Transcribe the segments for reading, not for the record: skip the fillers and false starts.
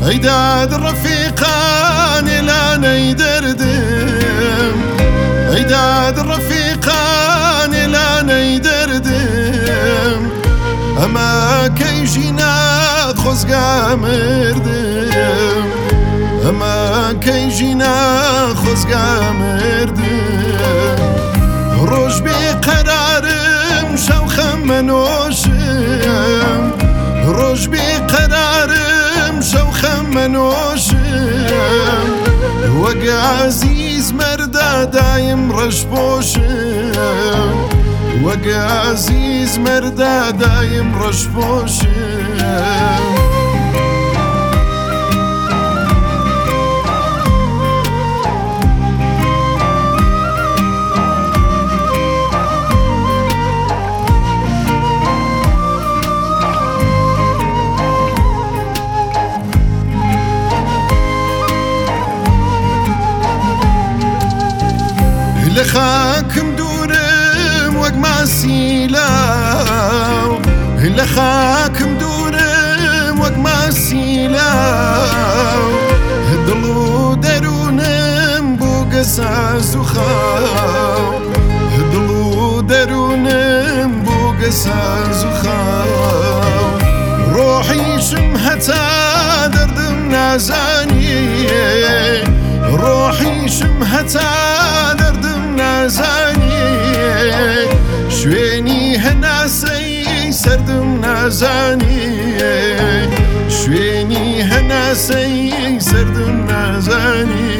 ئەیداد ڕەفیقانی لانەی دەردم ئەیداد ڕەفیقانی لانەی دەردم ئەمە کەیژی ناخۆزگا مردم ئەمە کەیژی ناخۆزگا مردم ڕۆژ بێقەرارم شەو خەممە نۆشم ڕۆژ بێقەرارم شەو خەممە نۆشم وەک عەزیز مەردە دایم ڕەش پۆشم وەک عەزیز مەردە دایم ڕەش پۆشم لە خاکم دوورم وەک ماسی لاو لە خاکم دوورم وەک ماسی لاو دڵ و دەروونم بوو گەساز و خاو دڵ و دەروونم بوو گەساز و خاو ڕۆحیشم هەتا دەردم نازانی ڕۆحیشم هەتا دەردم نازانی شوێنی هەناسەی سەردم نازانی شوێنی هەناسەی سەردم نازانی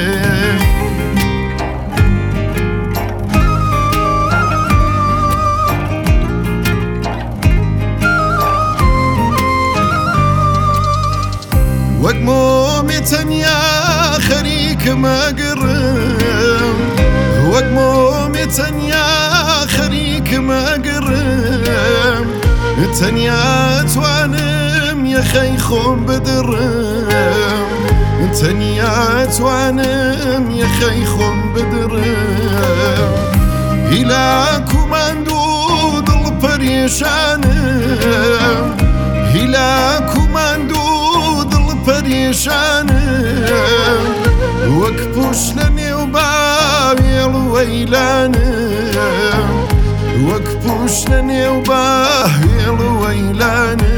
وەک مۆمی تەنیا خەریکم ئەگڕم وەک مۆمی تەنیا خەریکم ئەگڕم تەنیا توانم یەخەی خۆم بدڕم تەنیا توانم یەخەی خۆم بدڕم هیلاک و ماندوو دڵ پەریشانم هیلاک و ماندوو دڵ پەریشانم وەک پوش لە نێو باوێڵ وەیلانم وەک پوش لە نێو باوێڵ وەیلانم